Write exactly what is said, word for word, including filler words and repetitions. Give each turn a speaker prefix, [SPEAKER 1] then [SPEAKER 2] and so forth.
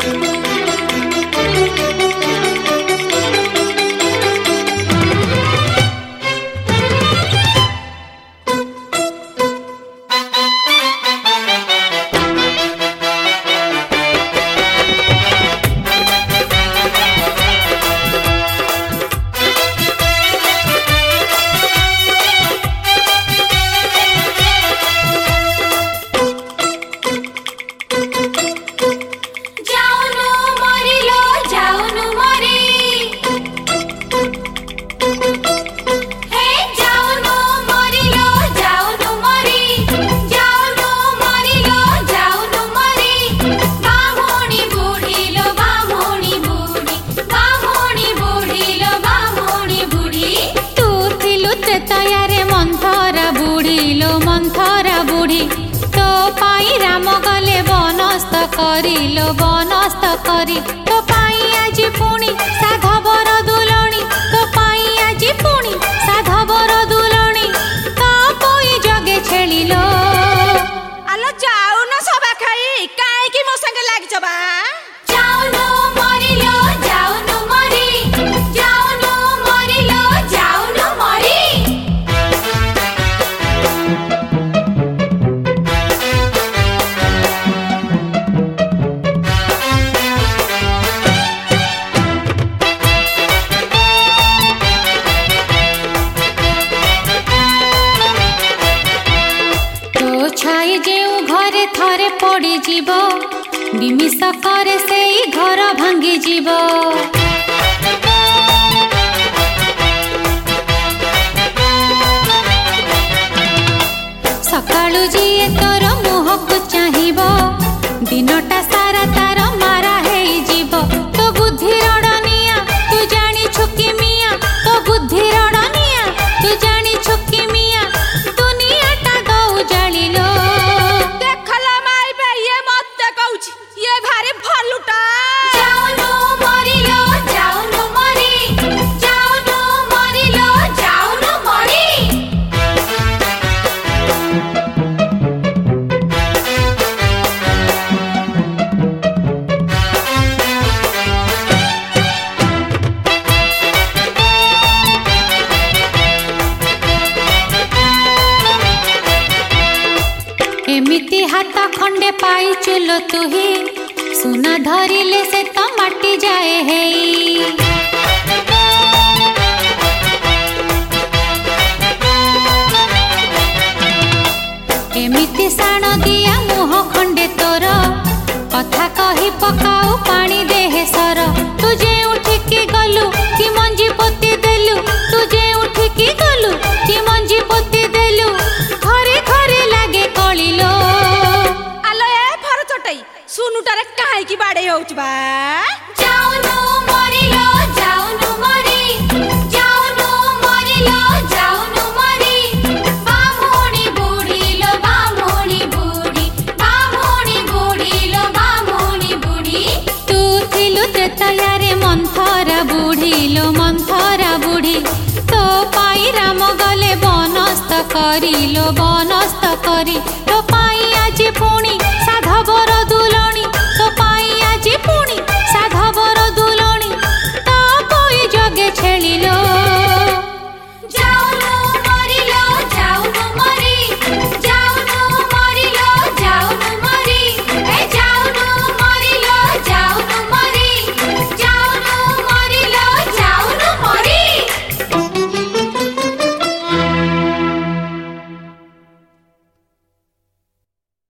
[SPEAKER 1] करिलो बनस्त करी तो पाई आज पुणी साधवर दुलणी तो पाई आज पुणी साधवर दुलणी तो कोई जगे छेलिलो
[SPEAKER 2] आलो जाऊ न सबा खाई काहे की मो संगे लाग जबा
[SPEAKER 1] जाऊ न मरिलो जाऊ न मरी जाऊ न मरिलो जाऊ न मरी छाई जेउ घरे थरे पड़ी जीव निमिष करे से घर भांगी जीव सकाळु जीए तोर मुह को चाहिब दिनटा सारा तार मारा हेई जीव तो बुद्धि रड़निया तू जानी छुकी मिया तो बुद्धि रड़निया तू जानी छुकी मिया दुनिया टा गौ जालिलो
[SPEAKER 2] देखला माई बे ये मत कहूची ये भारी भलुटा
[SPEAKER 1] जाऊनु मरिलो जाऊनु मरी जाऊनु मरिलो जाऊनु मरी एमिति हाथ खंडे पाई चुलो तुही सुना धरिले से तो माटी जाए हेई एमिति साण दिया मुह खंडे तोर कथा कही पकाऊ पानी देहे सर तुझे उठिकी गलु कि मंजी पोती देलु तुझे उठिकी गलु कि मंजी पोती देलु घरे घरे लागे कलिलो
[SPEAKER 2] आलो ए फर चटई सुनुटारे काहे की बाडे होउछ बा
[SPEAKER 1] जाऊनु मरिलो जाऊनु मरी जाऊनु मरिलो जाऊनु मरी बामुनी बुढ़ीलो बामुनी बुढ़ी बामुनी बुढ़ीलो बामुनी बुढ़ी तू थिलु त्रेतयारे मंथरा बुढ़ीलो मंथरा बुढ़ी तो पाई राम गले बनस्त करिलो बनस्त करी तो पाई आज पुणी साधवर